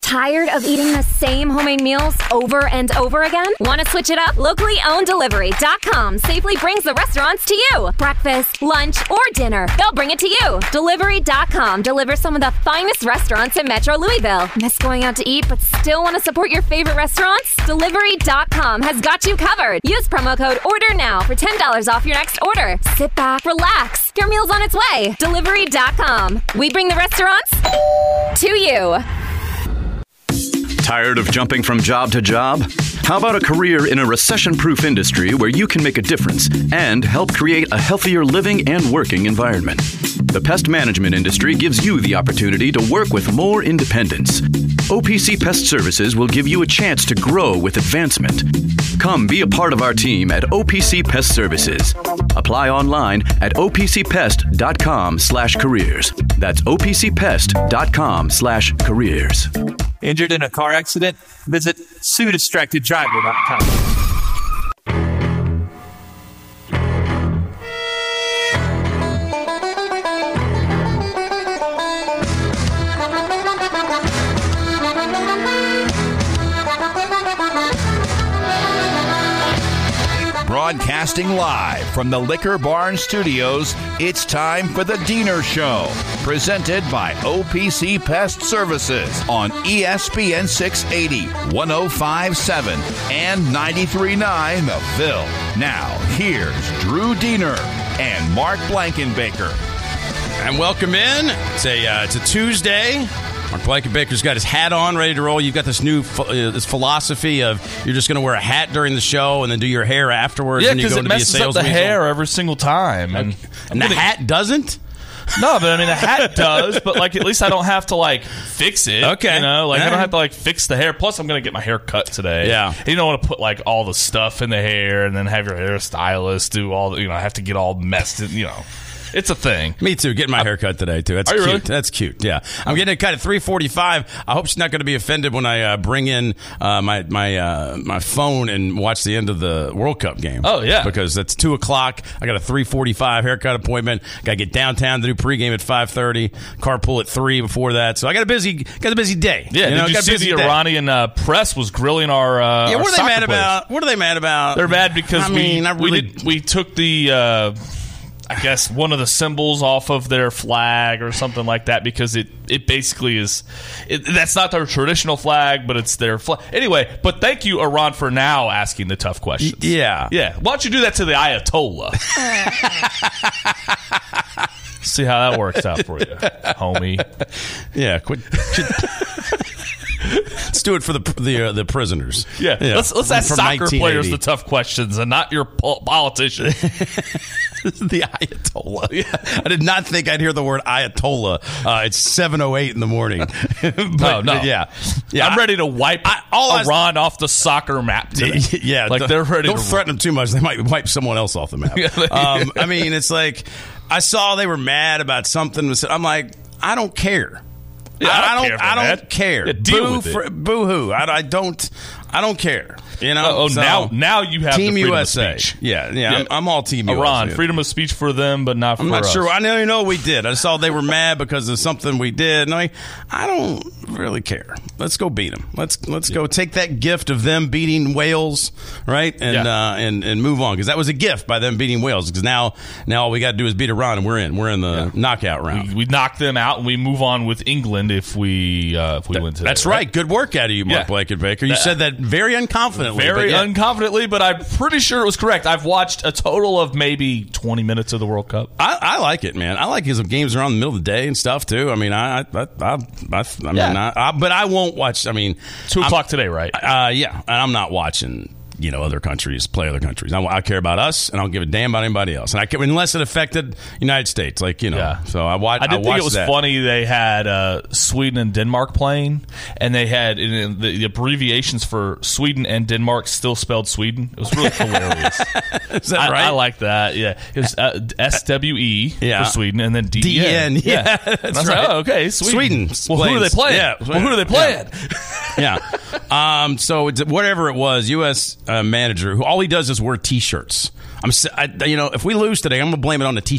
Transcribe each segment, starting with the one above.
Tired of eating the same homemade meals over and over again? Want to switch it up? Locally owned Delivery.com safely brings the restaurants to you. Breakfast, lunch, or dinner, they'll bring it to you. Delivery.com delivers some of the finest restaurants in Metro Louisville. Miss going out to eat but still want to support your favorite restaurants? Delivery.com has got you covered. Use promo code ORDERNOW for $10 off your next order. Sit back, relax. Your meal's on its way. Delivery.com. We bring the restaurants to you. Tired of jumping from job to job? How about a career in a recession-proof industry where you can make a difference and help create a healthier living and working environment? The pest management industry gives you the opportunity to work with more independence. OPC Pest Services will give you a chance to grow with advancement. Come be a part of our team at OPC Pest Services. Apply online at opcpest.com/careers. That's opcpest.com/careers. Injured in a car accident? Visit SueDistractedDriver.com. Broadcasting live from the Liquor Barn Studios, it's time for The Diener Show, presented by OPC Pest Services on ESPN 680, 105.7, and 93.9 The Ville. Now, here's Drew Diener and Mark Blankenbaker. And welcome in. It's a Tuesday. Mark Blankenbaker's got his hat on, ready to roll. You've got this new this philosophy of you're just going to wear a hat during the show and then do your hair afterwards. Yeah, because it messes up the hair every single time. And the hat doesn't? No, but I mean, the hat does, but like at least I don't have to like fix it. Okay. You know, like I don't have to like fix the hair. Plus, I'm going to get my hair cut today. Yeah. And you don't want to put like all the stuff in the hair and then have your hairstylist do all the, have to get all messed in, It's a thing. Me too. Getting my hair cut today, too. That's cute. Really? That's cute, yeah. I'm getting it cut at 3:45. I hope she's not going to be offended when I bring in my phone and watch the end of the World Cup game. Oh, yeah. Because it's 2 o'clock. I got a 3:45 haircut appointment. Got to get downtown to do pregame at 5:30. Carpool at 3 before that. So I got a busy day. Yeah, did you see the Iranian press was grilling our what are they mad players. about? What are they mad about? They're mad because we took the... I guess one of the symbols off of their flag or something like that because it basically is that's not their traditional flag, but it's their flag. Anyway, but thank you, Iran, for now asking the tough questions. Yeah. Why don't you do that to the Ayatollah? See how that works out for you, homie. Yeah, quit. Let's do it for the prisoners. Yeah. Let's ask soccer players the tough questions and not your politicians. The Ayatollah. Yeah. I did not think I'd hear the word Ayatollah. It's 7:08 in the morning. No. Yeah. I'm ready to wipe Iran off the soccer map today. Yeah. Like they're ready Don't threaten them too much. They might wipe someone else off the map. I mean, it's like I saw they were mad about something. I'm like, I don't care. Yeah, I don't care. Yeah, deal with it. Boo-hoo. I don't care. Now you have Team the freedom USA. of speech. Yeah. I'm all Team USA. Iran, freedom of speech for them, but not for us. I'm not sure. I know we did. I saw they were mad because of something we did. And I don't really care. Let's go beat them. Let's go take that gift of them beating Wales, right? And move on, because that was a gift by them beating Wales. Because now all we got to do is beat Iran, and we're in. We're in the knockout round. We knock them out, and we move on with England if we win today. That's right. Good work out of you, Mark Blankenbaker. You said that very unconfidently. Unconfidently, but I'm pretty sure it was correct. I've watched a total of maybe 20 minutes of the World Cup. I like it, man. I like his games around the middle of the day and stuff too. I mean, but I won't watch. I mean, 2 o'clock today, right? Yeah, and I'm not watching. Other countries play other countries. I care about us, and I don't give a damn about anybody else. And unless it affected United States, So I watched. I did think it was funny. They had Sweden and Denmark playing, and they had the abbreviations for Sweden and Denmark still spelled Sweden. It was really hilarious. Is that right? I like that. Yeah, it was SWE for Sweden, and then DN. Yeah, that's I was right. like, oh, okay, Sweden. Well, who are they playing? Yeah. Well, who are they playing? Yeah. So whatever it was, U.S. Manager who all he does is wear T-shirts. If we lose today, I'm gonna blame it on the T-shirt.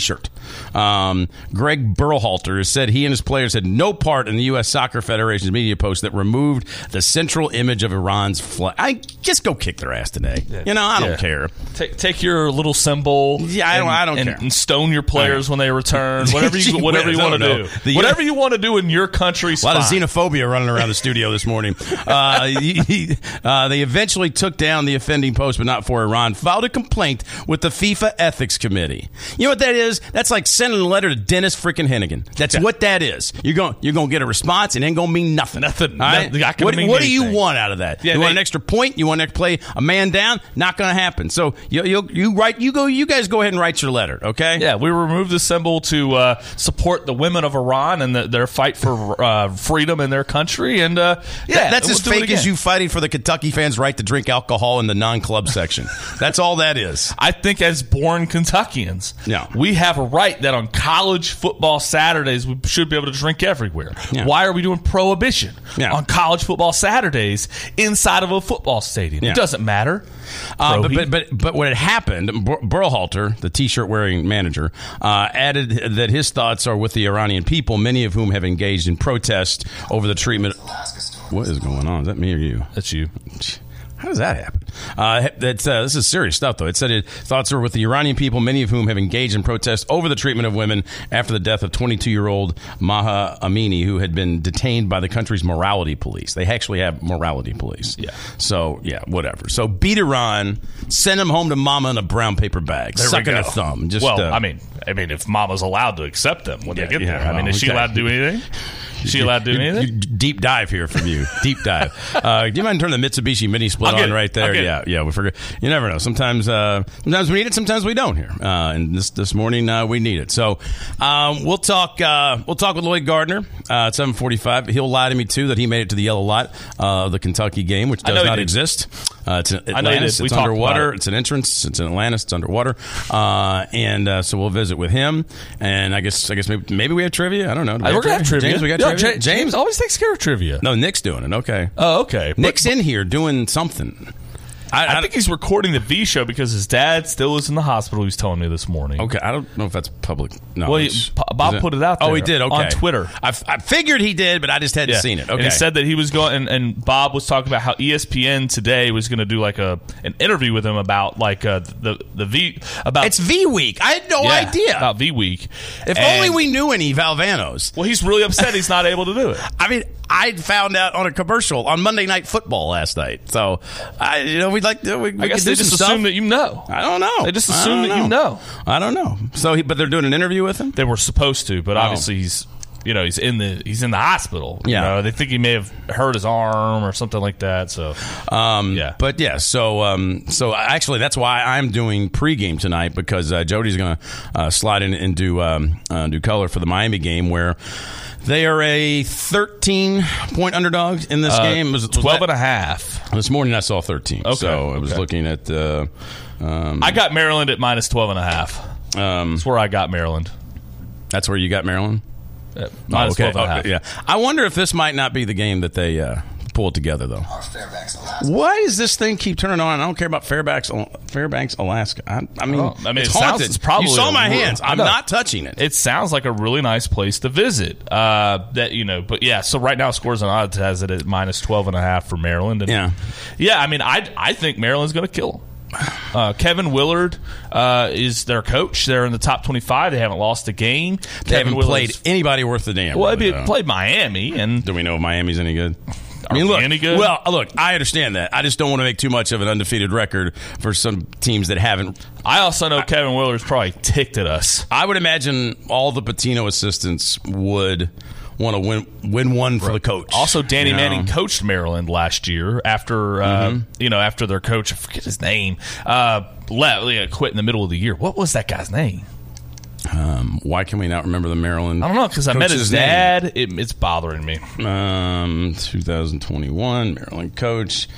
Greg Berhalter has said he and his players had no part in the U.S. Soccer Federation's media post that removed the central image of Iran's flag. I just go kick their ass today. I don't care. Take your little symbol. Yeah, I don't care. And stone your players when they return. Whatever you want to do. Whatever you want to do in your country's fine. A lot of xenophobia running around the studio this morning. They eventually took down the offending post, but not for Iran. Filed a complaint with the FIFA Ethics Committee. You know what that is? That's like sending a letter to Dennis freaking Hennigan. That's what that is. You're going to get a response, and it ain't going to mean nothing. Nothing. Right? What do you want out of that? You want an extra point? You want to play a man down? Not going to happen. So you guys go ahead and write your letter, okay? Yeah, we removed the symbol to support the women of Iran and their fight for freedom in their country. And that's as fake as you fighting for the Kentucky fans' right to drink alcohol in the non-club section. That's all that is. I think as born Kentuckians, we have a right that on college football Saturdays we should be able to drink everywhere. Yeah. Why are we doing prohibition on college football Saturdays inside of a football stadium? It doesn't matter. But what had happened, Berhalter, the T-shirt wearing manager, added that his thoughts are with the Iranian people, many of whom have engaged in protest over the treatment. What is going on? Is that me or you? That's you. How does that happen? This is serious stuff, though. It said its thoughts are with the Iranian people, many of whom have engaged in protest over the treatment of women after the death of 22-year-old Maha Amini, who had been detained by the country's morality police. They actually have morality police. Yeah. So, whatever. So, beat Iran, send them home to mama in a brown paper bag, sucking a thumb. I mean, if mama's allowed to accept them when they get there. Is she allowed to do anything? Is she allowed to do anything? Deep dive here from you. Deep dive. Do you mind turning the Mitsubishi Mini Split on right there? Yeah. We forget. You never know. Sometimes we need it. Sometimes we don't here. And this morning we need it. So we'll talk. We'll talk with Lloyd Gardner at 7:45. He'll lie to me too that he made it to the yellow lot of the Kentucky game, which does not exist. It's in Atlantis. It's underwater. It's an entrance. It's in Atlantis. It's underwater. So we'll visit with him. And I guess maybe we have trivia. I don't know. We're gonna have trivia. James, we got trivia. James always takes care of trivia. No, Nick's doing it. Okay. Oh, okay. Nick's in here doing something. I think he's recording the V show because his dad still is in the hospital. He was telling me this morning. Okay, I don't know if that's public. No, well, Bob put it out there. Oh, he did. Okay, on Twitter. I figured he did, but I just hadn't seen it. Okay, and he said that he was going, and Bob was talking about how ESPN today was going to do like an interview with him about like the V about. It's V Week. I had no idea about V Week. If only we knew any Valvanos. Well, he's really upset he's not able to do it. I mean, I found out on a commercial on Monday Night Football last night. So, we'd like to. I guess they just assume that you know. I don't know. They just assume that you know. I don't know. So, but they're doing an interview with him? They were supposed to, but obviously he's in the hospital. Yeah. They think he may have hurt his arm or something like that. So, But yeah, so actually that's why I'm doing pregame tonight because Jody's going to slide in and do color for the Miami game where they are a 13-point underdog in this game. It was 12 and a half. This morning I saw 13. Okay. So I was looking at... I got Maryland at minus 12 and a half. That's where I got Maryland. That's where you got Maryland? Minus 12 and a half. Yeah. I wonder if this might not be the game that they pull it together, though. Why does this thing keep turning on? I don't care about Fairbanks, Alaska. I mean, it's haunted. It's probably you saw my hands. I'm not touching it. It sounds like a really nice place to visit. But yeah. So right now, Scores and Odds has it at minus 12 and a half for Maryland. And yeah. I mean, I think Maryland's going to kill them. Kevin Willard is their coach. They're in the top 25. They haven't lost a game. They haven't played anybody worth a damn. Well, they played Miami. And do we know if Miami's any good? Any good? Well, look, I understand that. I just don't want to make too much of an undefeated record for some teams that haven't. I also know Kevin Willard's probably ticked at us. I would imagine all the Patino assistants would want to win one for the coach. Also, Danny Manning coached Maryland last year after after their coach, I forget his name, quit in the middle of the year. What was that guy's name? Why can we not remember the Maryland? I don't know because I met his dad. It's bothering me. 2021 Maryland coach.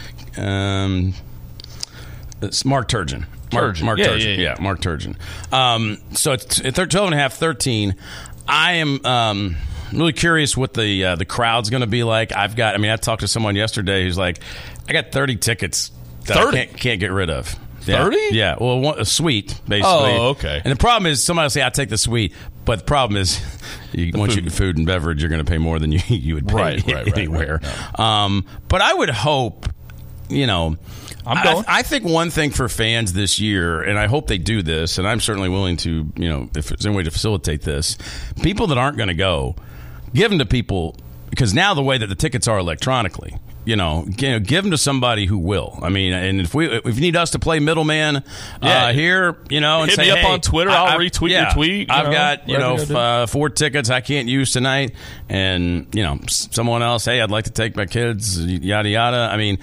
It's Mark Turgeon. Mark Turgeon. Yeah, Mark Turgeon. So it's 12 and a half, 13. I am really curious what the crowd's going to be like. I talked to someone yesterday who's like, I got 30 tickets that I can't get rid of. 30? Yeah. Well, a suite, basically. Oh, okay. And the problem is, somebody will say, I'll take the suite. But the problem is, once you get food and beverage, you're going to pay more than you would pay anywhere. Right. No. But I would hope, I'm going. I think one thing for fans this year, and I hope they do this, and I'm certainly willing to, if there's any way to facilitate this, people that aren't going to go, give them to people, because now the way that the tickets are electronically, give them to somebody who will. I mean, and if you need us to play middleman here, and hit say, me up hey, on Twitter. I'll retweet your tweet. I've got 4 tickets I can't use tonight, and someone else, hey, I'd like to take my kids, yada yada. I mean,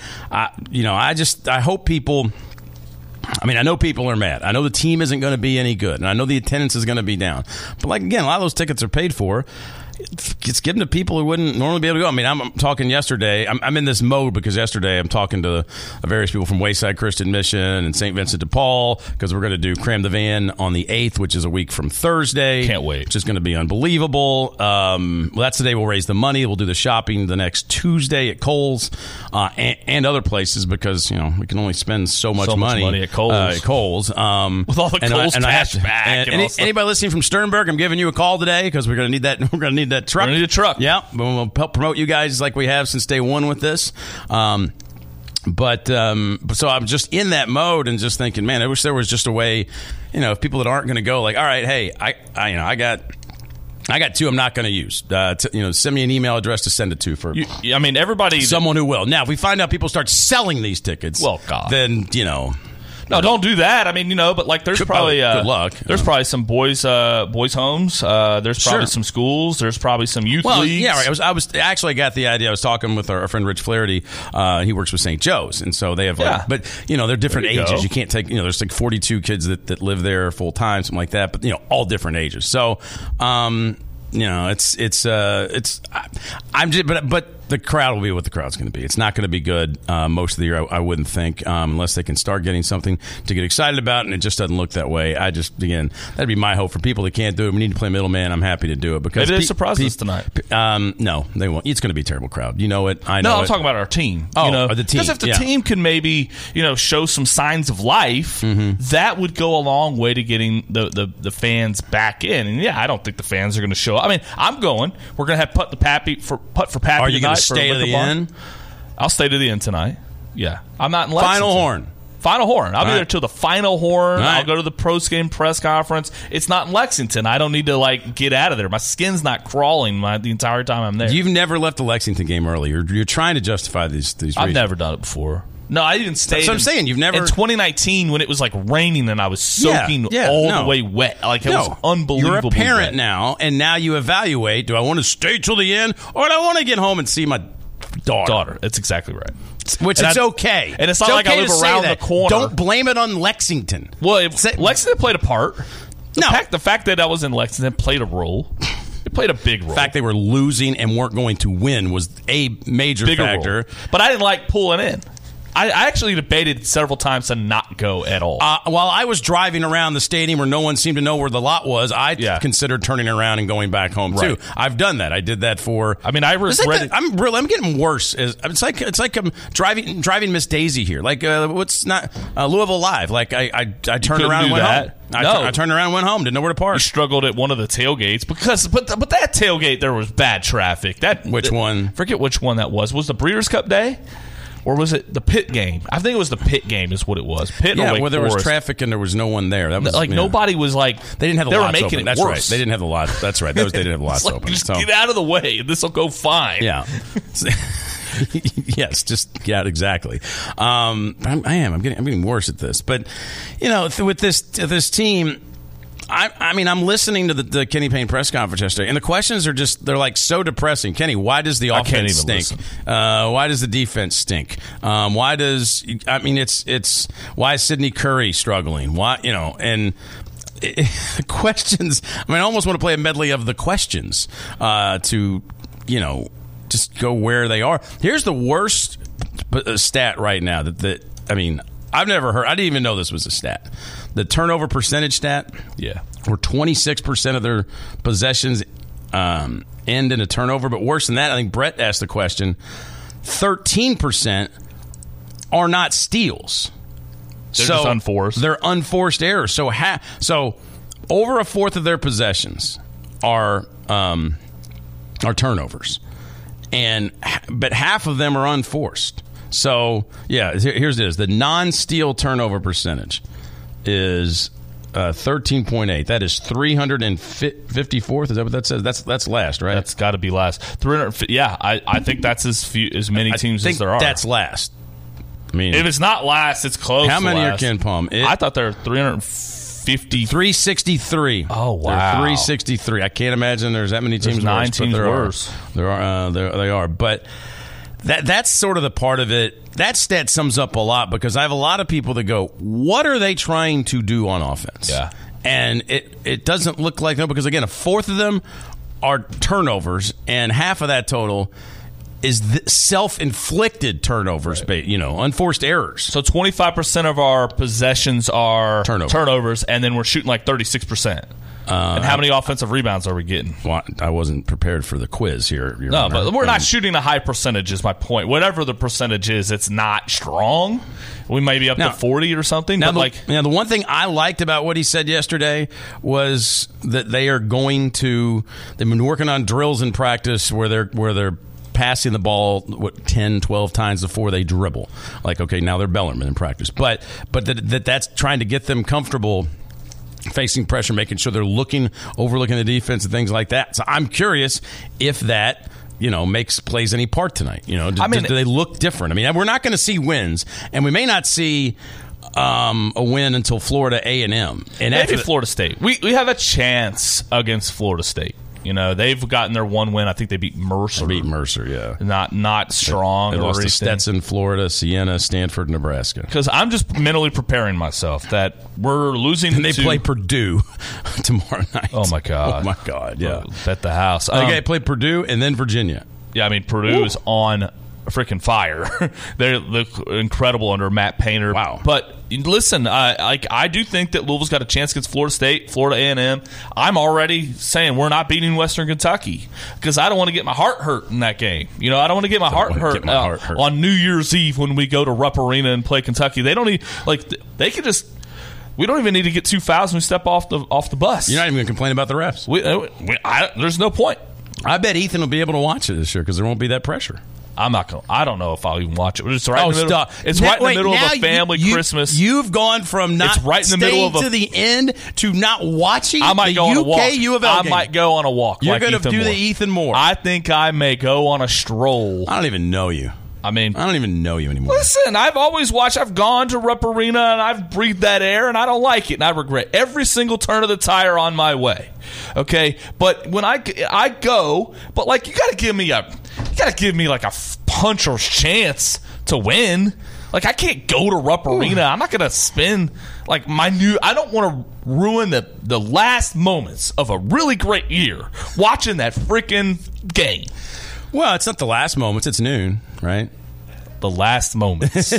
I hope people. I mean, I know people are mad. I know the team isn't going to be any good, and I know the attendance is going to be down. But again, a lot of those tickets are paid for. It's given to people who wouldn't normally be able to go. I mean, I'm talking yesterday. I'm in this mode because yesterday I'm talking to various people from Wayside Christian Mission and St. Vincent de Paul, because we're going to do Cram the Van on the 8th, which is a week from Thursday. Can't wait. Which is going to be unbelievable. Well, that's the day we'll raise the money. We'll do the shopping the next Tuesday at Kohl's and other places, because we can only spend so much money at Kohl's. With all the Kohl's cash back. Anybody listening from Sternberg, I'm giving you a call today, because we're going to need that. We're going to need that truck. We're going to need a truck. Yeah, we'll help promote you guys like we have since day one with this. But so I'm just in that mode and just thinking, man, I wish there was just a way, if people that aren't going to go, like, all right, hey, I got 2 I'm not going to use. Send me an email address to send it to for. Everybody. Someone who will. Now, if we find out people start selling these tickets, well, God, then No, don't do that. I mean, but there's probably good luck. There's probably some boys homes. There's probably some schools. There's probably some youth leagues. Yeah, right. I was actually got the idea. I was talking with our friend Rich Flaherty. He works with St. Joe's, and so they have but they're different ages. Go. You can't take there's like 42 kids that live there full time, something like that. But all different ages. So but the crowd will be what the crowd's going to be. It's not going to be good most of the year, I wouldn't think, unless they can start getting something to get excited about, and it just doesn't look that way. That'd be my hope for people that can't do it. We need to play middleman. I'm happy to do it, because maybe they surprise us tonight. No, they won't. It's going to be a terrible crowd. You know it. I know. No, I'm talking about our team. The team. Because if the team can maybe show some signs of life, that would go a long way to getting the fans back in. And I don't think the fans are going to show up. I mean, I'm going. We're going to have putt for Pappy. Are you going to stay to the end? I'll stay to the end tonight. Yeah, I'm not in Lexington. Final horn. I'll be there till the final horn. I'll go to the post-game press conference. It's not in Lexington. I don't need to get out of there. My skin's not crawling the entire time I'm there. You've never left the Lexington game early. You're trying to justify these I've never done it before. No, I even stayed. That's what I'm saying. You've never. In 2019, when it was raining and I was soaking the way wet. It was unbelievable. You're a parent now, and now you evaluate: do I want to stay till the end, or do I want to get home and see my daughter? That's exactly right. Which it's okay. And it's not like I live around the corner. Don't blame it on Lexington. Well, Lexington played a part. The fact that I was in Lexington played a role. It played a big role. The fact they were losing and weren't going to win was a major factor. Role. But I didn't like pulling in. I actually debated several times to not go at all. While I was driving around the stadium where no one seemed to know where the lot was, I considered turning around and going back home too. I've done that. I did that for. I mean, I regret. I'm getting worse. It's like I'm driving Miss Daisy here. What's not Louisville Live? I turned around and went home. I turned around and went home. Didn't know where to park. You struggled at one of the tailgates but that tailgate there was bad traffic. Which one? Forget which one that was. Was the Breeders' Cup Day? Or was it the Pitt game? I think it was the Pitt game is what it was. Pitt or Wake where there was traffic and there was no one there. That was nobody was they didn't have the lots open. That's worse. Right. They didn't have the lot. That's right. They didn't have the lots open. Just get out of the way. This will go fine. Yeah. Yes, just exactly. I'm getting worse at this. But with this team, I'm listening to the Kenny Payne press conference yesterday, and the questions are they're so depressing. Kenny, why does the offense stink? Why does the defense stink? Why is Sidney Curry struggling? Why, and questions. I almost want to play a medley of the questions to just go where they are. Here's the worst stat right now I've never heard. I didn't even know this was a stat. The turnover percentage stat. Yeah. Where 26% of their possessions end in a turnover. But worse than that, I think Brett asked the question, 13% are not steals. They're just unforced. They're unforced errors. So over a fourth of their possessions are turnovers, but half of them are unforced. So here's it: the non-steal turnover percentage is 13.8. That is 354th. Is that what that says? That's last, right? That's got to be last. 300. Yeah, I think that's as many teams as there are. That's last. I mean, if it's not last, it's close. How many are Ken Palm? I thought there were 350. 363. Oh wow, they're 363. I can't imagine there's that many teams. There's 9 teams worse. There are, but that's sort of the part of it. That stat sums up a lot because I have a lot of people that go, what are they trying to do on offense? Yeah. And it doesn't look like because, again, a fourth of them are turnovers, and half of that total is self-inflicted turnovers, right. Unforced errors. So 25% of our possessions are turnovers, and then we're shooting like 36%. And how many offensive rebounds are we getting? Well, I wasn't prepared for the quiz here. No, but we're not shooting a high percentage is my point. Whatever the percentage is, it's not strong. We may be up to 40 or something. Now, the one thing I liked about what he said yesterday was that they've been working on drills in practice where they're passing the ball 10, 12 times before they dribble. Like, okay, now they're Bellarmine in practice. But that's trying to get them comfortable facing pressure, making sure they're overlooking the defense and things like that. So I'm curious if that plays any part tonight. Do they look different? I mean, we're not going to see wins, and we may not see a win until Florida A&M. And maybe Florida State. We have a chance against Florida State. They've gotten their one win. I think they beat Mercer. Yeah. Not strong. They lost to Stetson, Florida, Siena, Stanford, Nebraska. Because I'm just mentally preparing myself that we're losing. And they play Purdue tomorrow night. Oh, my God. Yeah. At the house. They play Purdue and then Virginia. Yeah, I mean, Purdue is on freaking fire. They look incredible under Matt Painter. Wow. But listen, I do think that Louisville's got a chance against Florida State, Florida A&M. I'm already saying we're not beating Western Kentucky because I don't want to get my heart hurt in that game. I don't want to get my heart hurt on New Year's Eve when we go to Rupp Arena and play Kentucky. They don't need they can just. We don't even need to get 2 fouls when we step off the bus. You're not even going to complain about the refs. There's no point. I bet Ethan will be able to watch it this year because there won't be that pressure. I'm not going. I don't know if I'll even watch it. It's right in the middle. It's right in the middle of a family Christmas. You've gone from not staying to the end to not watching. I might go on a walk. U of L game. I might go on a walk. You're going to do the Ethan Moore. I think I may go on a stroll. I don't even know you. I don't even know you anymore. Listen, I've always watched. I've gone to Rupp Arena and I've breathed that air, and I don't like it, and I regret every single turn of the tire on my way. Okay, but when I go, but you got to give me like a puncher's chance to win. I can't go to Rupp Arena. I'm not going to spend I don't want to ruin the last moments of a really great year watching that freaking game. Well, it's not the last moments. It's noon, right? The last moments.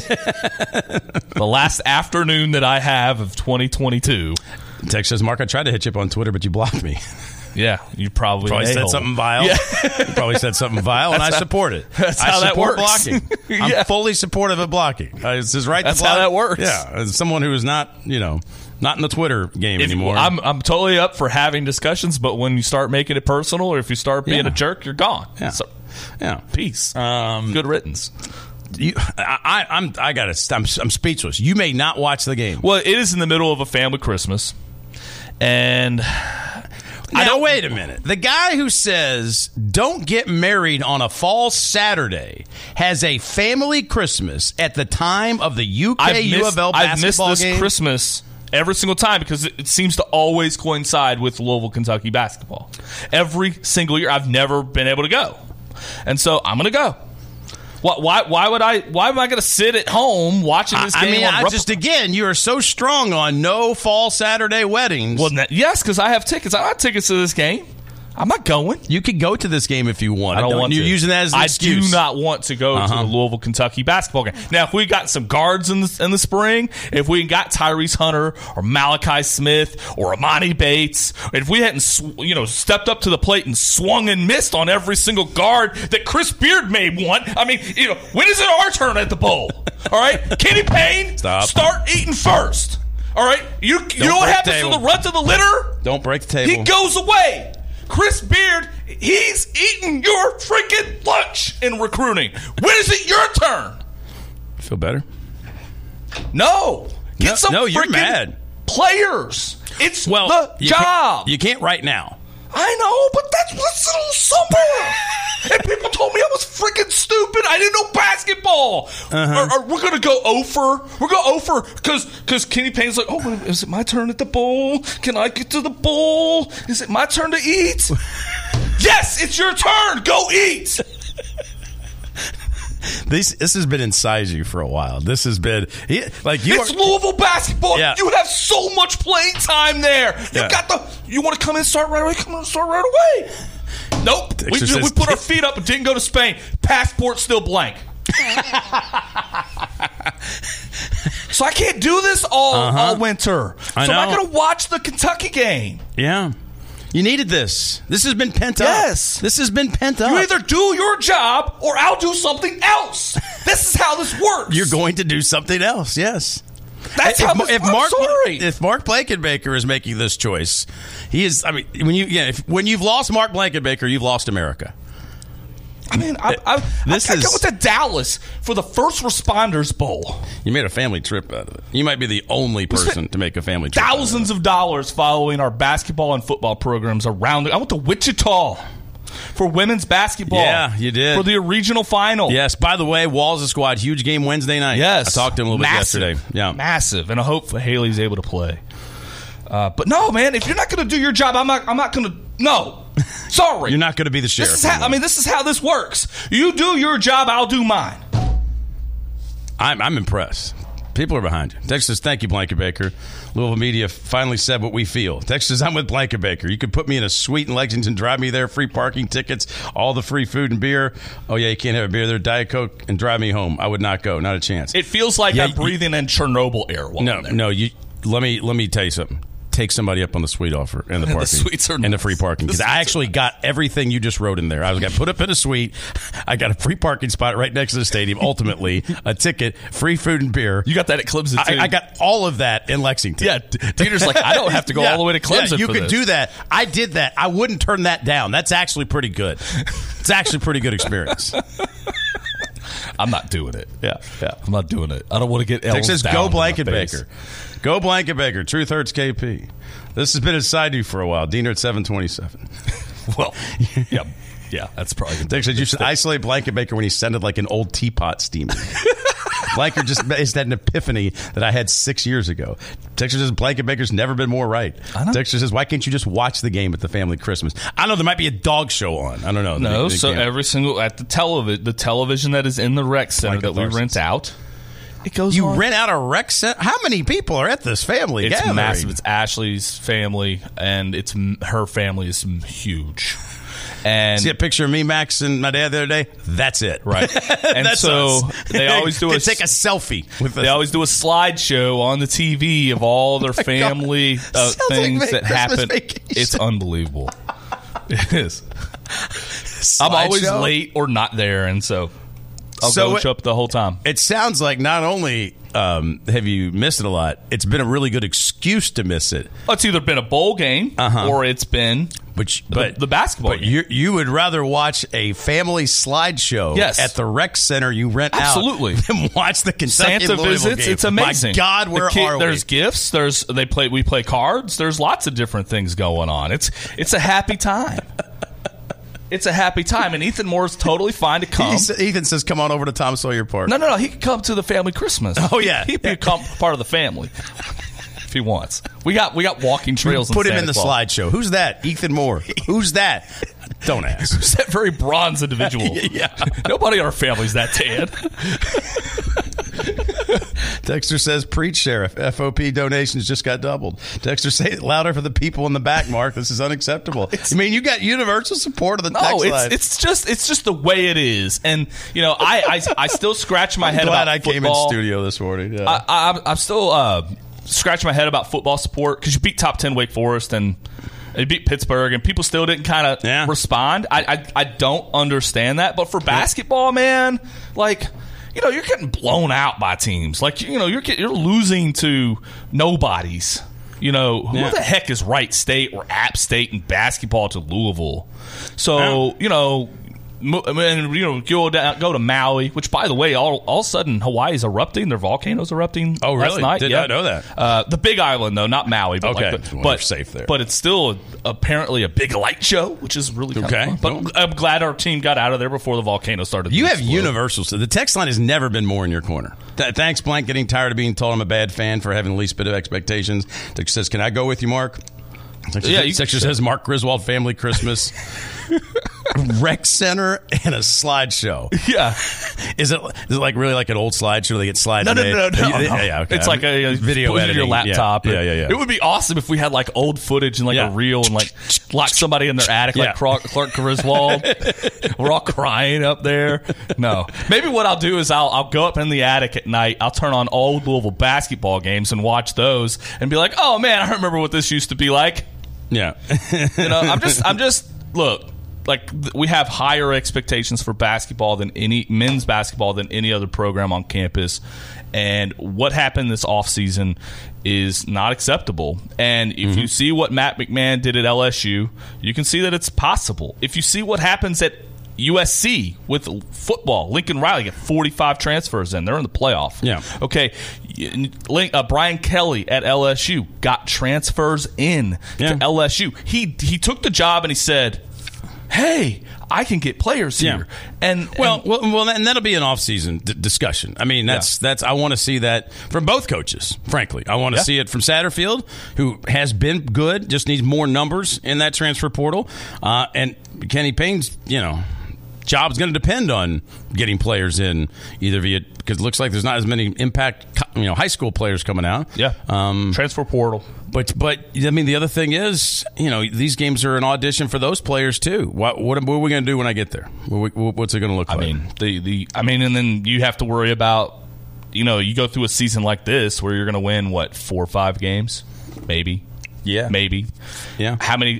The last afternoon that I have of 2022. Text says, Mark, I tried to hit you up on Twitter, but you blocked me. Yeah, you probably said something vile. Yeah. You probably said something vile, and I support it. That's how that works. Blocking. I'm fully supportive of blocking. It's his right That's to block. How that works. Yeah, as someone who is not in the Twitter game anymore. I'm totally up for having discussions, but when you start making it personal or if you start being a jerk, you're gone. Yeah. So, yeah. Peace. Good riddance. I'm speechless. You may not watch the game. Well, it is in the middle of a family Christmas, and wait a minute. The guy who says don't get married on a fall Saturday has a family Christmas at the time of the UK U of L basketball game. I've missed this Christmas every single time because it seems to always coincide with Louisville, Kentucky basketball. Every single year, I've never been able to go, and so I'm going to go. Why am I going to sit at home watching this game? You are so strong on no fall Saturday weddings. Well, yes, because I have tickets. I have tickets to this game. I'm not going. You could go to this game if you want. I don't want You're to. using that as an excuse. I do not want to go to the Louisville, Kentucky basketball game. Now, if we got some guards in the spring, if we got Tyrese Hunter or Malachi Smith or Amani Bates, if we hadn't stepped up to the plate and swung and missed on every single guard that Chris Beard may want, I mean, when is it our turn at the bowl? All right, Kenny Payne, start eating first. All right, you know what happens to the runt of the litter? Don't break the table. He goes away. Chris Beard, he's eating your freaking lunch in recruiting. When is it your turn? Feel better? No. Get some you're freaking mad. Players. It's the job. You can't right now. I know, but that's what's in the summer. And people told me I was freaking stupid. I didn't know basketball. Or we're going to go over. We're going over because Kenny Payne's like, oh, is it my turn at the bowl? Can I get to the bowl? Is it my turn to eat? Yes, it's your turn. Go eat. This has been inside you for a while. This has been it's Louisville basketball. Yeah. You have so much playing time there. You want to come in and start right away? Come in and start right away. Nope. We put our feet up and didn't go to Spain. Passport still blank. So I can't do this all winter. So I'm not going to watch the Kentucky game. Yeah. You needed this. This has been pent up. Yes. This has been pent up. You either do your job or I'll do something else. This is how this works. You're going to do something else, yes. That's how this works. If Mark Blankenbaker is making this choice, he is. I mean, when you've lost Mark Blankenbaker, you've lost America. I mean, I went to Dallas for the First Responders Bowl. You made a family trip out of it. You might be the only person to make a family trip. Thousands of dollars following our basketball and football programs around. I went to Wichita for women's basketball. Yeah, you did. For the regional final. Yes. By the way, Walls' squad, huge game Wednesday night. Yes. I talked to him a little bit yesterday. Yeah. Massive. And I hope Haley's able to play. But no, man, if you're not going to do your job, I'm not going to. No. Sorry. You're not going to be the sheriff. This is how this works. You do your job, I'll do mine. I'm impressed. People are behind you. Text says, thank you, Blankenbaker. Louisville Media finally said what we feel. Text says, I'm with Blankenbaker. You could put me in a suite in Lexington, drive me there, free parking tickets, all the free food and beer. Oh, yeah, you can't have a beer there, Diet Coke, and drive me home. I would not go. Not a chance. It feels like I'm breathing in Chernobyl air. No. Let me tell you something. Take somebody up on the suite offer and the parking. The suites are and the free parking. Because I actually got everything you just wrote in there. I got put up in a suite. I got a free parking spot right next to the stadium. Ultimately, a ticket, free food and beer. You got that at Clemson, too. I got all of that in Lexington. Yeah, Dieter's like, I don't have to go all the way to Clemson you for could this. do that. I did that. I wouldn't turn that down. That's actually pretty good. It's actually a pretty good experience. I'm not doing it. Yeah. I'm not doing it. I don't want to get L's says, down go in my Blankenbaker. face. Go Blankenbaker. Truth hurts KP. This has been inside you for a while. Diener at 727. Well, yeah, that's probably good. Dick said you should isolate Blankenbaker when he sounded like an old teapot steaming. Blanker just is that an epiphany that I had 6 years ago. Texture says Blankenbaker's never been more right. Texture says, why can't you just watch the game at the family Christmas? I know there might be a dog show on. I don't know. No, every single at the television that is in the rec center that we rent out. It goes. You rent out a rec center? How many people are at this family It's gathering? massive. It's Ashley's family, and her family is huge. And see a picture of me, Max, and my dad the other day? That's it. Right. And that's so us. they always do take a selfie with us. They always do a slideshow on the TV of all their family things that happen. It's unbelievable. It is. I'm always late or not there, and so I'll go show up the whole time. It sounds like not only have you missed it a lot, it's been a really good excuse to miss it. It's either been a bowl game or it's been the basketball game. You would rather watch a family slideshow at the rec center you rent out than watch the Kentucky Santa visits. Game. It's amazing. My God, where are we? There's gifts. We play cards. There's lots of different things going on. It's a happy time. It's a happy time, and Ethan Moore's totally fine to come. Ethan says, come on over to Tom Sawyer Park. No. He can come to the family Christmas. Oh, yeah. He'd be part of the family if he wants. We got walking trails. Put him in the slideshow. Who's that? Ethan Moore. Who's that? Don't ask. Who's that very bronze individual? Yeah. Nobody in our family's that tan. Dexter says, preach, Sheriff. FOP donations just got doubled. Dexter, say it louder for the people in the back, Mark. This is unacceptable. I mean, you got universal support of the text line. It's just the way it is. And, I still scratch my head about football. I came in studio this morning. Yeah. I'm still scratching my head about football support because you beat top 10 Wake Forest and you beat Pittsburgh, and people still didn't kind of respond. I don't understand that. But for basketball, man, you're getting blown out by teams. You're losing to nobodies. Who the heck is Wright State or App State in basketball to Louisville? So, go to Maui, which, by the way, all of a sudden Hawaii's erupting. Their volcano's erupting. Oh, really? Last night. Did not know that. The Big Island, though, not Maui. But okay, but safe there. But it's still apparently a big light show, which is really kind of fun. But I'm glad our team got out of there before the volcano started. You have universal. So the text line has never been more in your corner. Thanks, Blank. Getting tired of being told I'm a bad fan for having the least bit of expectations. Texture says, "Can I go with you, Mark?" Texture says, "Mark Griswold family Christmas." Rec Center and a slideshow. Yeah. Is it really like an old slideshow where they get slides? No. Yeah, okay. It's like a video editing. Your laptop. Yeah. It would be awesome if we had old footage and a reel and lock somebody in their attic like Clark Griswold. We're all crying up there. No. Maybe what I'll do is I'll go up in the attic at night. I'll turn on old Louisville basketball games and watch those and be like, oh man, I remember what this used to be like. Yeah. I'm just look. We have higher expectations for basketball than men's basketball than any other program on campus. And what happened this offseason is not acceptable. And if you see what Matt McMahon did at LSU, you can see that it's possible. If you see what happens at USC with football, Lincoln Riley got 45 transfers in. They're in the playoff. Yeah. Okay. Brian Kelly at LSU got transfers in to LSU. He took the job and he said, hey, I can get players here. And that'll be an off-season discussion. I mean, that's I want to see that from both coaches, frankly. I want to see it from Satterfield, who has been good, just needs more numbers in that transfer portal. And Kenny Payne's, job's going to depend on getting players in, either via, because it looks like there's not as many impact high school players coming out. Yeah. Transfer portal. But I mean, the other thing is, these games are an audition for those players too. What are we going to do when I get there? What's it going to look like? And then you have to worry about, you go through a season like this where you're going to win 4 or 5 games, maybe. Yeah, maybe. Yeah.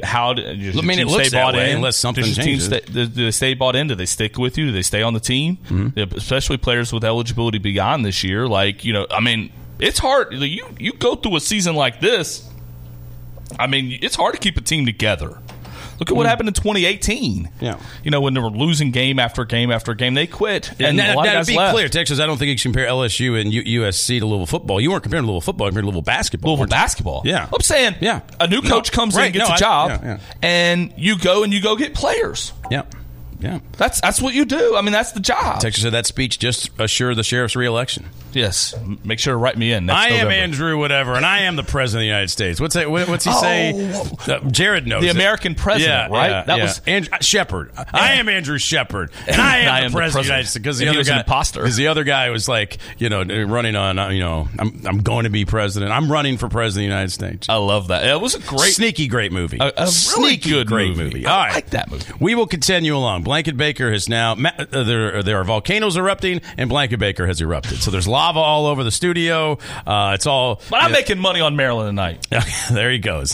It looks that way unless something changes. Do they stay bought in? Do they stick with you? Do they stay on the team? Mm-hmm. Especially players with eligibility beyond this year. It's hard. You go through a season like this. It's hard to keep a team together. Look at what happened in 2018. Yeah. When they were losing game after game after game, they quit. And a lot of guys left. Clear, Texas, I don't think you can compare LSU and USC to Louisville football. You weren't comparing Louisville football, you compared Louisville basketball. Louisville basketball. Yeah. I'm saying a new coach comes in, gets a job, and you go get players. Yeah. Yeah. That's what you do. That's the job. Texas said that speech just assured the sheriff's re-election. Yes. Make sure to write me in next November. am Andrew whatever, and I am the president of the United States. What's he say? Jared knows the American president, right? That was Andrew Shepard. I am Andrew Shepard, and I am the president of the United States. Because the other guy, an imposter. Because the other guy was running on, I'm going to be president. I'm running for president of the United States. I love that. It was a great movie. A really good great movie. All right. I like that movie. We will continue along. Blanket Baker has now there are volcanoes erupting, and Blanket Baker has erupted. So there's lava all over the studio. It's all. But I'm making money on Maryland tonight. There he goes.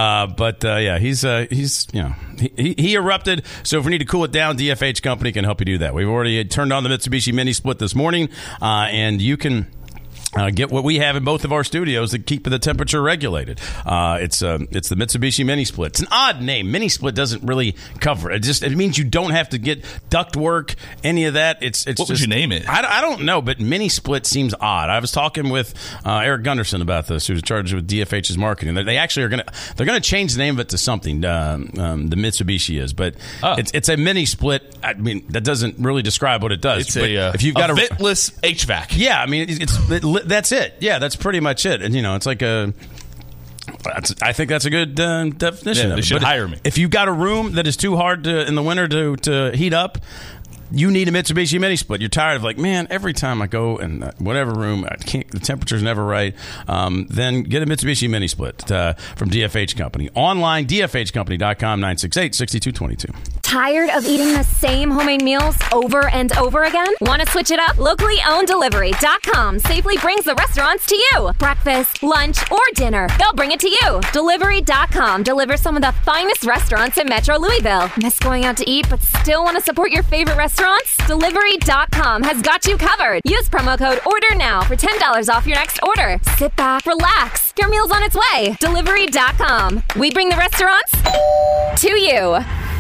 He erupted. So if we need to cool it down, DFH Company can help you do that. We've already turned on the Mitsubishi Mini Split this morning, and you can. Get what we have in both of our studios that keep the temperature regulated. It's the Mitsubishi Mini Split. It's an odd name. Mini Split doesn't really cover it. It means you don't have to get duct work, any of that. What would you name it? I don't know, but Mini Split seems odd. I was talking with Eric Gunderson about this, who's in charge of DFH's marketing. They actually they're gonna change the name of it to something. The Mitsubishi is, but it's a Mini Split. That doesn't really describe what it does. It's if you've got a ventless HVAC. Yeah, that's it. Yeah, that's pretty much it. And it's like I think that's a good definition. Yeah, they should hire me. If you've got a room that is too hard in the winter to heat up, You need a Mitsubishi Mini Split. You're tired of man, every time I go in whatever room, the temperature's never right. Then get a Mitsubishi Mini Split from DFH Company. Online, dfhcompany.com, 968-6222. Tired of eating the same homemade meals over and over again? Want to switch it up? Locally owned Delivery.com safely brings the restaurants to you. Breakfast, lunch, or dinner, they'll bring it to you. Delivery.com delivers some of the finest restaurants in Metro Louisville. Miss going out to eat but still want to support your favorite restaurants? Delivery.com has got you covered. Use promo code ORDERNOW for $10 off your next order. Sit back, relax. Your meal's on its way. Delivery.com. We bring the restaurants to you.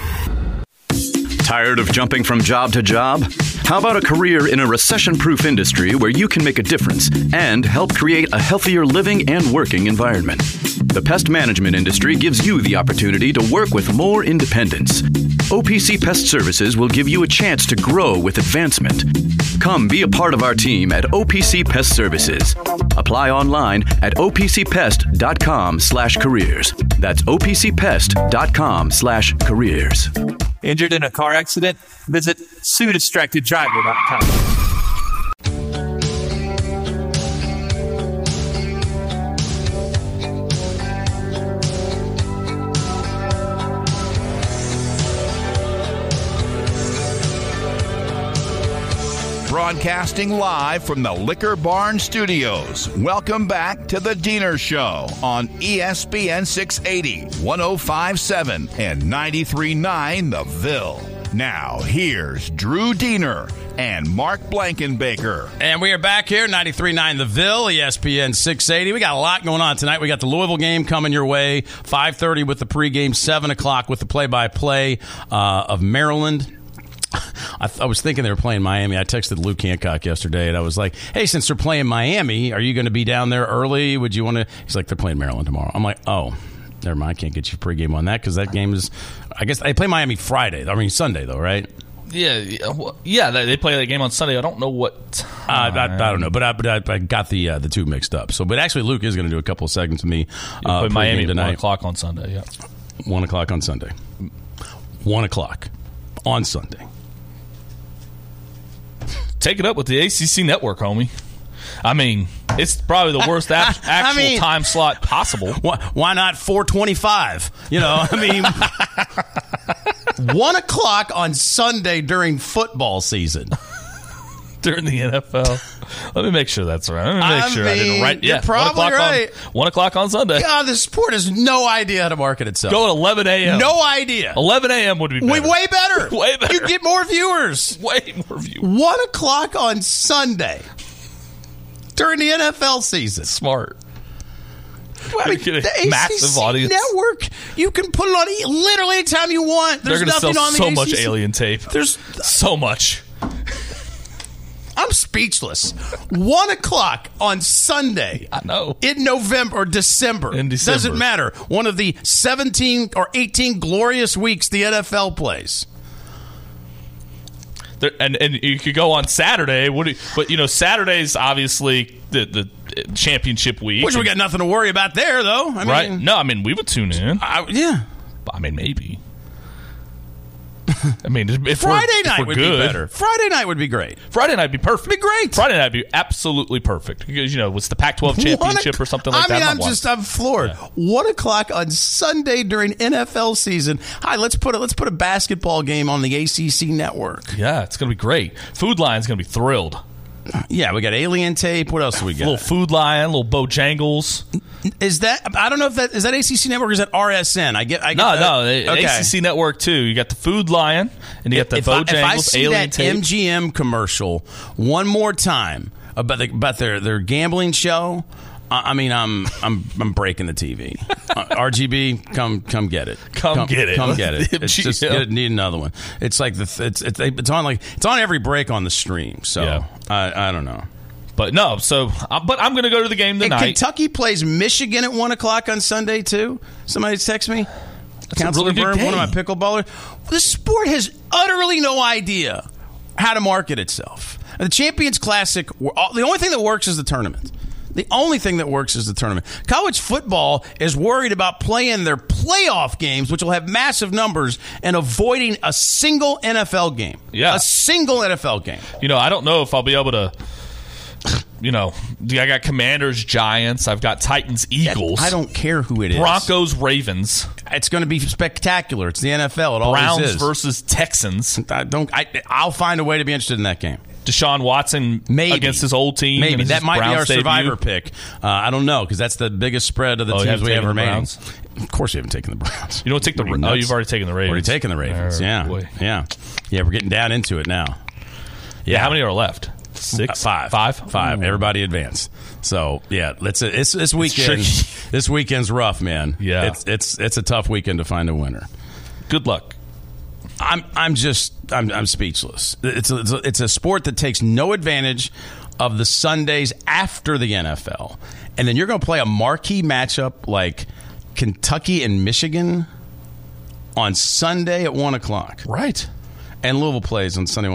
Tired of jumping from job to job? How about a career in a recession-proof industry where you can make a difference and help create a healthier living and working environment? The pest management industry gives you the opportunity to work with more independence. OPC Pest Services will give you a chance to grow with advancement. Come be a part of our team at OPC Pest Services. Apply online at opcpest.com/careers. That's opcpest.com/careers. Injured in a car accident? Visit SueDistractedDriver.com. Broadcasting live from the Liquor Barn Studios. Welcome back to The Diener Show on ESPN 680, 105.7, and 93.9 The Ville. Now, here's Drew Diener and Mark Blankenbaker. And we are back here, 93.9 The Ville, ESPN 680. We got a lot going on tonight. We got the Louisville game coming your way, 5:30 with the pregame, 7 o'clock with the play-by-play of Maryland. I was thinking they were playing Miami. I texted Luke Hancock yesterday, and I was like, hey, since they're playing Miami, are you going to be down there early? Would you want to? He's like, they're playing Maryland tomorrow. I'm like, oh, never mind. I can't get you pregame on that because that game is, I guess, they play Miami Sunday, though, right? Yeah, they play that game on Sunday. I don't know what time. I don't know, but I got the two mixed up. So, but actually, Luke is going to do a couple of segments with me. Play Miami tonight. 1 o'clock on Sunday, yeah. 1 o'clock on Sunday. 1 o'clock on Sunday. Take it up with the ACC network, homie. I mean, it's probably the worst actual time slot possible. Why not 4:25? You know, I mean, 1 o'clock on Sunday during football season. During the NFL. Let me make sure that's right. Let me make sure I didn't write. You're probably right. 1 o'clock on Sunday. God, this sport has no idea how to market itself. Go at 11 a.m. No idea. 11 a.m. would be better. Way better. Way better. You'd get more viewers. Way more viewers. 1 o'clock on Sunday during the NFL season. Smart. Well, I mean, the ACC audience. Network, you can put it on literally anytime you want. There's nothing on the so ACC. Much Alien tape. There's so much. I'm speechless. 1 o'clock on Sunday. I know. In November or December. Doesn't matter. One of the 17 or 18 glorious weeks the NFL plays. And you could go on Saturday, but Saturday's obviously the championship week. Which we got nothing to worry about there, though. Right? No, I mean, we would tune in. Yeah. I mean, maybe. I mean, if Friday night would good, be better. Friday night would be great. Friday night would be perfect. Be great. Friday night would be absolutely perfect because it's the Pac-12 championship or something like that. I'm floored. Yeah. 1 o'clock on Sunday during NFL season. Hi, let's put a basketball game on the ACC network. Yeah, it's gonna be great. Food Lion's gonna be thrilled. Yeah, we got Alien tape. What else do we got? A little Food Lion, little Bojangles. Is that? I don't know if that is that ACC network or is that RSN? I get no, okay. ACC network too. You got the Food Lion and you got the Bojangles. If I see Alien that tape. MGM commercial one more time about their gambling show, I mean, I'm breaking the TV. RGB, come get it. Come get it. Come get it. It's just need another one. It's like it's on every break on the stream. So yeah. I don't know. But no, but I'm going to go to the game tonight. And Kentucky plays Michigan at 1 o'clock on Sunday too. Somebody text me. Councilman Byrne, one of my pickleballers. The sport has utterly no idea how to market itself. The Champions Classic, the only thing that works is the tournament. The only thing that works is the tournament. College football is worried about playing their playoff games, which will have massive numbers, and avoiding a single NFL game. Yeah. A single NFL game. I don't know if I'll be able to, I got Commanders, Giants. I've got Titans, Eagles. I don't care who it is. Broncos, Ravens. It's going to be spectacular. It's the NFL. It Browns always is. versus Texans. I'll find a way to be interested in that game. Deshaun Watson against his old team. Maybe. That might Browns be our survivor debut. pick. I don't know, because that's the biggest spread of the teams we have remaining. Of course you haven't taken the Browns. You don't take the Ravens. Oh, you've already taken the Ravens. Already taken the Ravens, yeah. Boy. Yeah, we're getting down into it now. Yeah, how many are left? 6? 5. Ooh. Everybody advance. So, yeah, it's this weekend. This weekend's rough, man. Yeah. It's a tough weekend to find a winner. Good luck. I'm speechless. It's a sport that takes no advantage of the Sundays after the NFL, and then you're going to play a marquee matchup like Kentucky and Michigan on Sunday at 1:00, right? And Louisville plays on Sunday.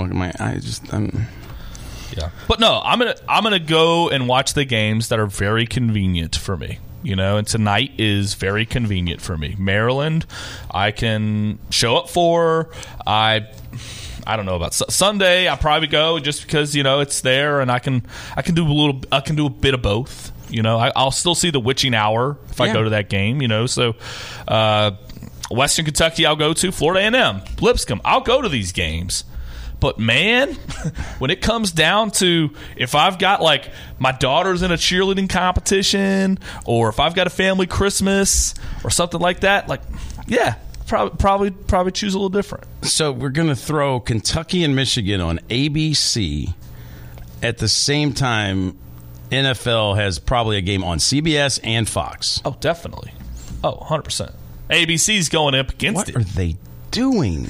Yeah, but no, I'm gonna go and watch the games that are very convenient for me. And tonight is very convenient for me. Maryland, I can show up for. I don't know about Sunday. I'll probably go just because it's there, and I can do a bit of both. I'll still see the witching hour if I go to that game. So Western Kentucky, I'll go to. Florida A&M, Lipscomb, I'll go to these games. But, man, when it comes down to if I've got, my daughter's in a cheerleading competition, or if I've got a family Christmas or something like that, probably choose a little different. So we're going to throw Kentucky and Michigan on ABC at the same time NFL has probably a game on CBS and Fox. Oh, definitely. Oh, 100%. ABC's going up against it. What are they doing?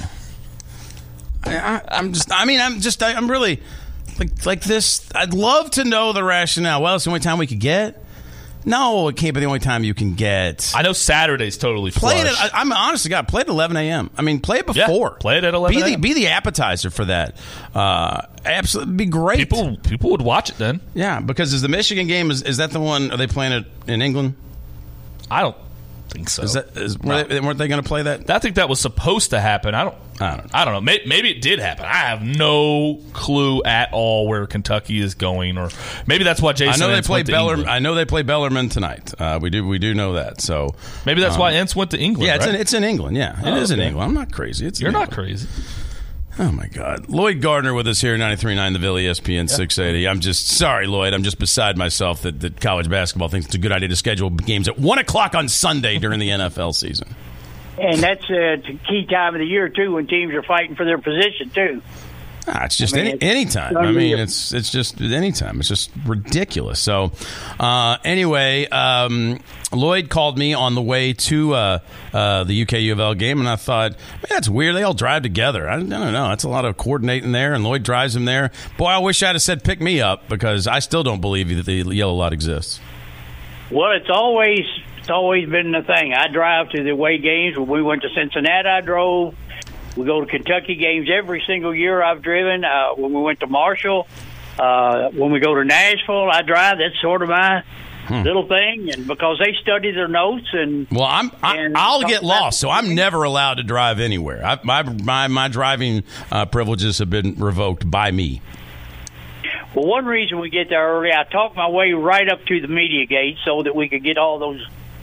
I'm really like this. I'd love to know the rationale. Well, it's the only time we could get. No, it can't be the only time you can get. I know Saturday's totally play flush. it. I'm honest to God, play it at 11 a.m. I mean, play it before. Yeah, play it at 11 a.m. Be the appetizer for that. Absolutely, be great. People would watch it then. Yeah, because is the Michigan game is that the one? Are they playing it in England? I don't think so. Weren't they going to play that? I think that was supposed to happen. I don't know. Maybe it did happen. I have no clue at all where Kentucky is going, or maybe that's why Jason. I know Entz they play Bellarmine. I know they play Bellarmine tonight. We do know that. So maybe that's why Entz went to England. Yeah, right? it's in England. Yeah, it is in England. I'm not crazy. You're not crazy. Oh, my God. Lloyd Gardner with us here, 93.9 The Ville, ESPN 680. I'm just sorry, Lloyd. I'm just beside myself that college basketball thinks it's a good idea to schedule games at 1 o'clock on Sunday during the NFL season. And that's a key time of the year, too, when teams are fighting for their position, too. It's just any time. I mean, it's just any time. It's just ridiculous. So, anyway, Lloyd called me on the way to the UK U of L game, and I thought, man, that's weird. They all drive together. I don't know. That's a lot of coordinating there, and Lloyd drives him there. Boy, I wish I'd have said pick me up, because I still don't believe that the yellow lot exists. Well, it's always been the thing. I drive to the away games. When we went to Cincinnati, I drove. We go to Kentucky games every single year I've driven. When we went to Marshall, when we go to Nashville, I drive. That's sort of my little thing, and because they study their notes and I'll get lost, so I'm never allowed to drive anywhere. My driving privileges have been revoked by me. Well, one reason we get there early, I talked my way right up to the media gate so that we could get all those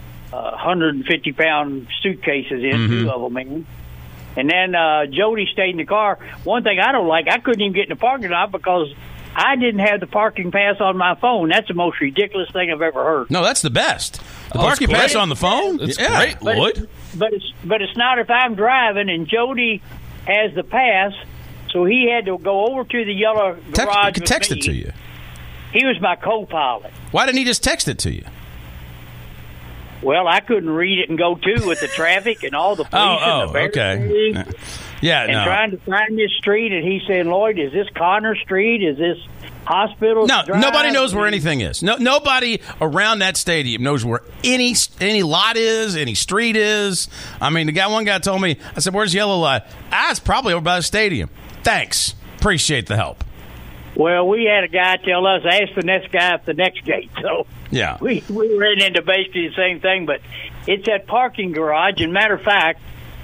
150-pound suitcases in, two of them in. And then Jody stayed in the car. One thing I don't like, I couldn't even get in the parking lot because I didn't have the parking pass on my phone. That's the most ridiculous thing I've ever heard. No, that's the best. The parking pass on the phone? That's great, Lloyd. But it's not if I'm driving and Jody has the pass, so he had to go over to the yellow garage. He could text it to you. He was my co-pilot. Why didn't he just text it to you? Well, I couldn't read it and go to with the traffic and all the police and the barricades. Okay. Yeah, and trying to find this street, and he said, Lloyd, is this Connor Street? Is this Hospital No, Drive? nobody knows where anything is. Nobody around that stadium knows where any lot is, any street is. I mean, one guy told me, I said, where's Yellow Lot? It's probably over by the stadium. Thanks. Appreciate the help. Well, we had a guy tell us, ask the next guy at the next gate. So yeah, we ran into basically the same thing, but it's that parking garage. And matter of fact,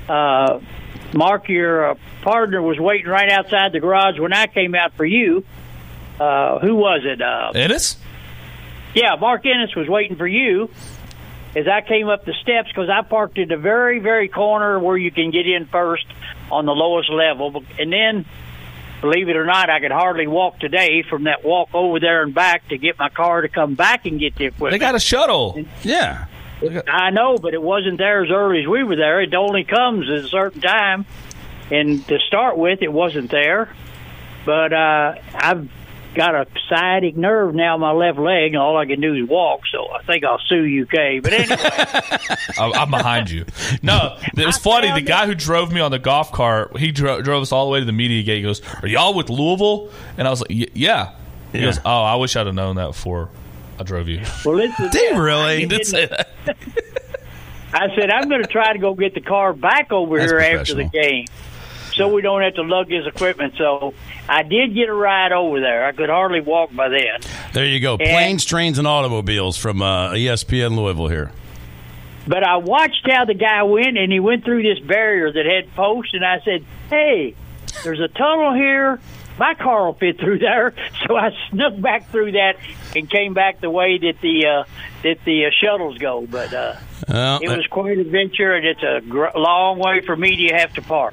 Mark, your partner was waiting right outside the garage when I came out for you. Who was it? Ennis? Yeah, Mark Ennis was waiting for you as I came up the steps because I parked at the very, very corner where you can get in first on the lowest level. And then, believe it or not, I could hardly walk today from that walk over there and back to get my car to come back and get the equipment. They got a shuttle. Yeah. I know, but it wasn't there as early as we were there. It only comes at a certain time. And to start with, it wasn't there. But I've got a sciatic nerve now in my left leg, and all I can do is walk, so I think I'll sue UK. But anyway. I'm behind you. No, it was funny. The guy who drove me on the golf cart, he drove us all the way to the media gate. He goes, "Are y'all with Louisville?" And I was like, yeah. He goes, "Oh, I wish I'd have known that before I drove you." Well, listen, did he really? He did say that. I said, I'm going to try to go get the car back over That's here after the game so we don't have to lug his equipment. So I did get a ride over there. I could hardly walk by then. There you go. Planes, trains, and automobiles from ESPN Louisville here. But I watched how the guy went, and he went through this barrier that had posts, and I said, hey, there's a tunnel here. My car will fit through there. So I snuck back through that and came back the way that the shuttles go. But it was quite an adventure, and it's a long way for me to have to park.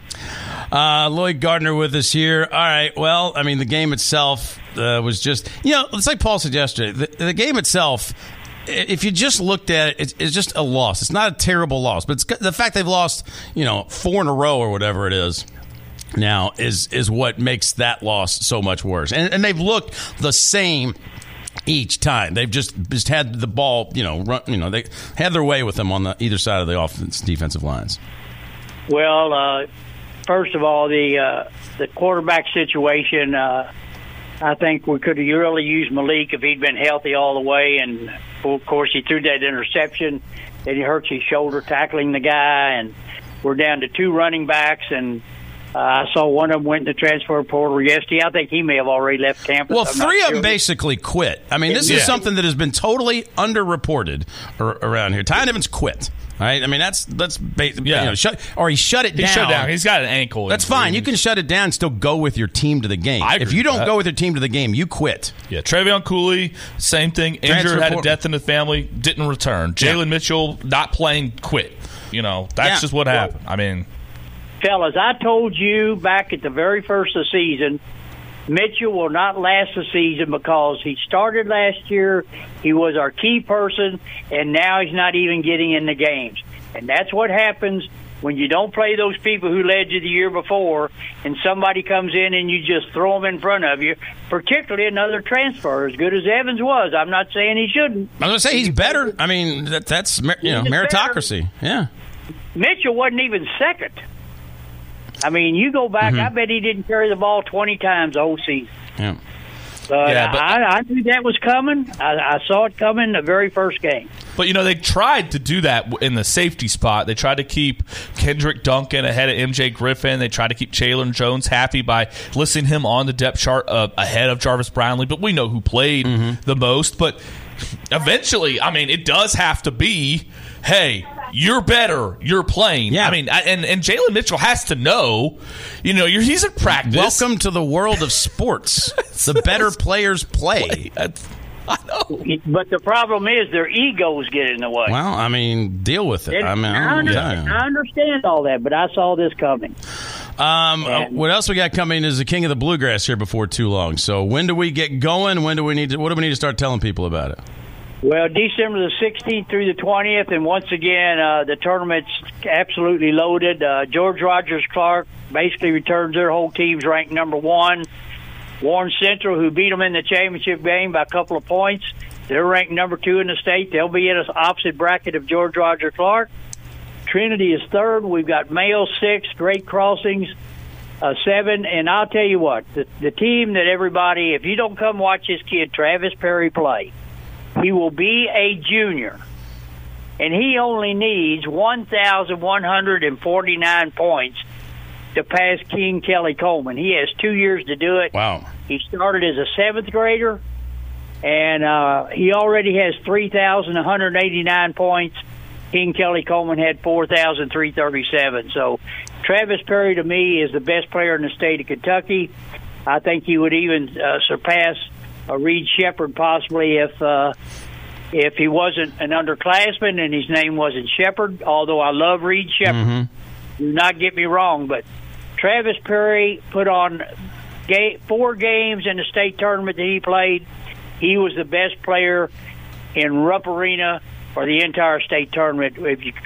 Lloyd Gardner with us here. All right. Well, I mean, the game itself was just, it's like Paul said yesterday. The game itself, if you just looked at it, it's just a loss. It's not a terrible loss, but it's the fact they've lost, 4 in a row or whatever it is now is what makes that loss so much worse. And they've looked the same each time. They've just had the ball, run, they had their way with them on either side of the offense defensive lines. Well, first of all, the quarterback situation, I think we could have really used Malik if he'd been healthy all the way. And, of course, he threw that interception. Then he hurts his shoulder tackling the guy. And we're down to 2 running backs. And I saw one of them went in the transfer portal yesterday. I think he may have already left campus. Well, 3 of them basically quit. I mean, this is something that has been totally underreported around here. Ty Evans quit. Right, I mean that's he shut it down. He shut it down. He's got an ankle. That's fine. You can shut it down and still go with your team to the game. If you don't go with your team to the game, you quit. Yeah, Travion Cooley, same thing. Injured, had a death in the family, didn't return. Jalen Mitchell not playing, quit. That's just what happened. I mean, fellas, I told you back at the very first of the season, Mitchell will not last the season because he started last year, he was our key person, and now he's not even getting in the games. And that's what happens when you don't play those people who led you the year before, and somebody comes in and you just throw them in front of you, particularly another transfer, as good as Evans was. I'm not saying he shouldn't. I was going to say he's better. I mean, that's meritocracy. Better. Yeah. Mitchell wasn't even second. I mean, you go back, I bet he didn't carry the ball 20 times the whole season. Yeah. But I knew that was coming. I saw it coming the very first game. But, they tried to do that in the safety spot. They tried to keep Kendrick Duncan ahead of MJ Griffin. They tried to keep Jalen Jones happy by listing him on the depth chart ahead of Jarvis Brownlee. But we know who played the most. But eventually, I mean, it does have to be, hey, you're better. You're playing. Yeah. I mean, and Jalen Mitchell has to know, he's in practice. Welcome to the world of sports. The better players play. I know. But the problem is their egos get in the way. Well, I mean, deal with it. I understand all that, but I saw this coming. What else we got coming is the King of the Bluegrass here before too long. So when do we get going? What do we need to start telling people about it? Well, December the 16th through the 20th, and once again, the tournament's absolutely loaded. George Rogers Clark basically returns their whole team's ranked number 1. Warren Central, who beat them in the championship game by a couple of points, they're ranked number 2 in the state. They'll be in the opposite bracket of George Rogers Clark. Trinity is 3rd. We've got Mayo 6th, Great Crossings 7. And I'll tell you what, the team that everybody, if you don't come watch this kid, Travis Perry, play, he will be a junior, and he only needs 1,149 points to pass King Kelly Coleman. He has 2 years to do it. Wow. He started as a 7th grader, and he already has 3,189 points. King Kelly Coleman had 4,337. So Travis Perry, to me, is the best player in the state of Kentucky. I think he would even surpass Reed Shepherd possibly if he wasn't an underclassman and his name wasn't Shepherd, although I love Reed Shepherd. Mm-hmm. Do not get me wrong, but Travis Perry put on 4 games in the state tournament that he played. He was the best player in Rupp Arena for the entire state tournament. If you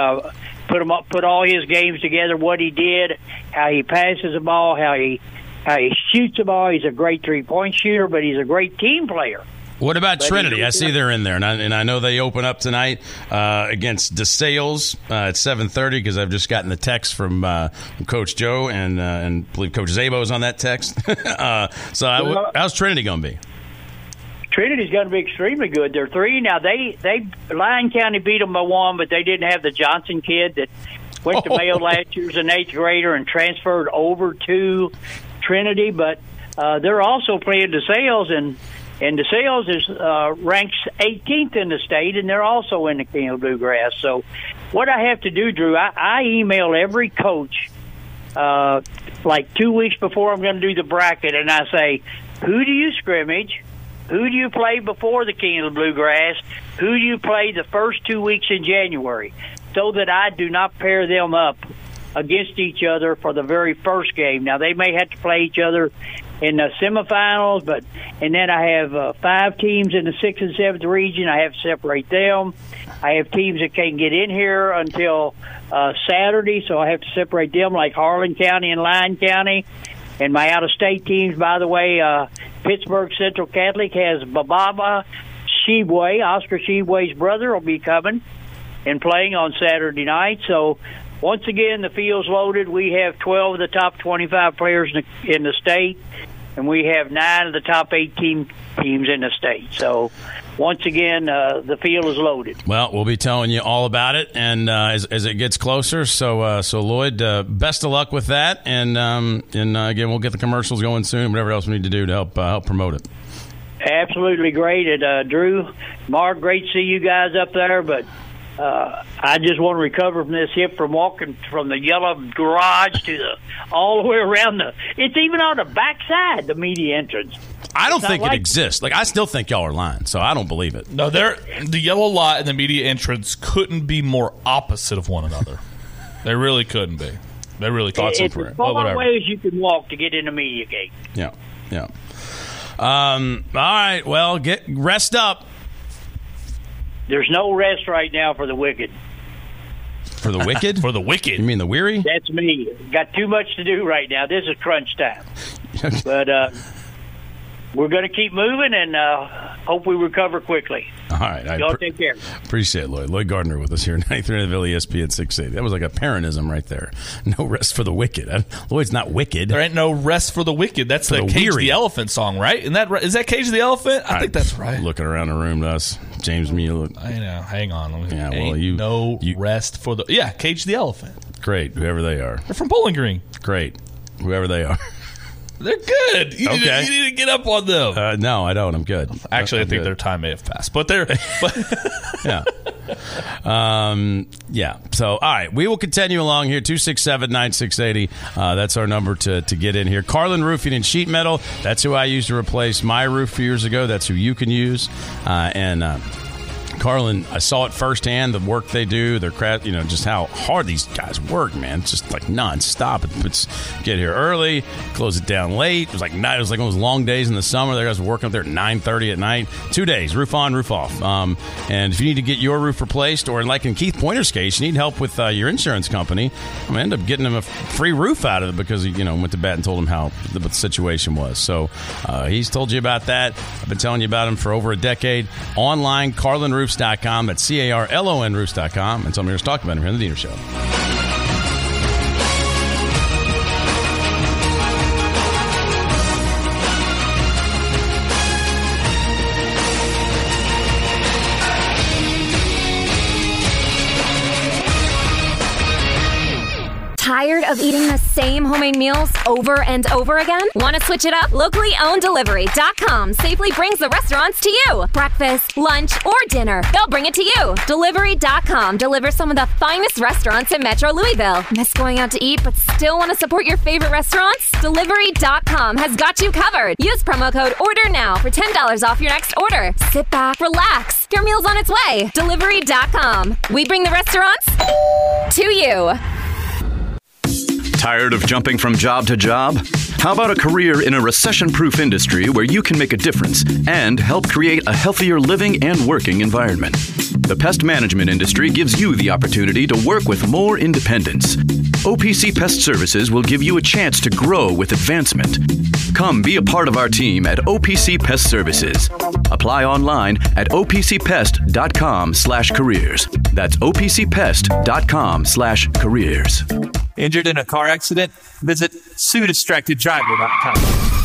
put all his games together, what he did, how he passes the ball, how he shoots the ball. He's a great 3-point shooter, but he's a great team player. What about Trinity? I see they're in there, and I know they open up tonight against DeSales at 7:30 because I've just gotten the text from Coach Joe, and I believe Coach Zabo is on that text. How's Trinity going to be? Trinity's going to be extremely good. They're 3 now. Lyon County beat them by 1, but they didn't have the Johnson kid that went to Mayo last year as an 8th grader and transferred over to Trinity. But they're also playing DeSales, and DeSales is ranks 18th in the state, and they're also in the King of Bluegrass. So what I have to do, Drew, I email every coach like 2 weeks before I'm going to do the bracket, and I say, who do you scrimmage? Who do you play before the King of the Bluegrass? Who do you play the first 2 weeks in January? So that I do not pair them up against each other for the very first game. Now, they may have to play each other in the semifinals, and then I have 5 teams in the 6th and 7th region. I have to separate them. I have teams that can't get in here until Saturday, so I have to separate them, like Harlan County and Lyon County. And my out-of-state teams, by the way, Pittsburgh Central Catholic has Bababa Shebway. Oscar Shebway's brother will be coming and playing on Saturday night. So, once again, the field's loaded. We have 12 of the top 25 players in the state, and we have 9 of the top 18 teams in the state. So, once again, the field is loaded. Well, we'll be telling you all about it, and as it gets closer. So Lloyd, best of luck with that, and again, we'll get the commercials going soon. Whatever else we need to do to help promote it. Absolutely great, and Drew, Mark, great to see you guys up there, but. I just want to recover from this hip from walking from the yellow garage to all the way around it's even on the backside, the media entrance. I don't think it exists. I still think y'all are lying, so I don't believe it. No, the yellow lot and the media entrance couldn't be more opposite of one another. They really couldn't be. They really thought so. It's as far ways you can walk to get in the media gate. Yeah. All right, well, rest up. There's no rest right now for the wicked. For the wicked? For the wicked. You mean the weary? That's me. Got too much to do right now. This is crunch time. But we're going to keep moving and hope we recover quickly. All right. Y'all take care. Appreciate it, Lloyd. Lloyd Gardner with us here, 93 in the ESPN 680. That was like a parentism right there. No rest for the wicked. Lloyd's not wicked. There ain't no rest for the wicked. That's the Cage the Elephant song, right? Is that Cage the Elephant? I think that's right. Looking around the room to us, James Mueller. I know. Hang on. Yeah, well, rest for the Cage the Elephant. Great, whoever they are. They're from Bowling Green. Great, whoever they are. They're good. You need to get up on them. No, I don't. I'm good. Actually, I think their time may have passed, but they're. Yeah. Yeah. So, all right, we will continue along here. 267-9680. That's our number to get in here. Carlin Roofing and Sheet Metal. That's who I used to replace my roof a few years ago. That's who you can use. Carlin, I saw it firsthand, the work they do, their craft, just how hard these guys work, man. It's just like nonstop. It's get here early, close it down late. It was like night. It was like those long days in the summer. The guys were working up there at 9:30 at night. 2 days, roof on, roof off. And if you need to get your roof replaced, or like in Keith Pointer's case, you need help with your insurance company, I'm gonna end up getting him a free roof out of it because he, went to bat and told him what the situation was. So he's told you about that. I've been telling you about him for over a decade. Online, CarlinRoofs.com. That's CARLON roofs.com. And so I'm here to talk about him here on the Diener Show. Tired Tired of eating the same homemade meals over and over again? Want to switch it up? Locally owned Delivery.com safely brings the restaurants to you. Breakfast, lunch, or dinner, they'll bring it to you. Delivery.com delivers some of the finest restaurants in Metro Louisville. Miss going out to eat but still want to support your favorite restaurants? Delivery.com has got you covered. Use promo code ORDERNOW for $10 off your next order. Sit back, relax. Your meal's on its way. Delivery.com. We bring the restaurants to you. Tired of jumping from job to job? How about a career in a recession-proof industry where you can make a difference and help create a healthier living and working environment? The pest management industry gives you the opportunity to work with more independence. OPC Pest Services will give you a chance to grow with advancement. Come be a part of our team at OPC Pest Services. Apply online at opcpest.com/careers. That's opcpest.com/careers. Injured in a car accident? Visit SueDistractedDriver.com.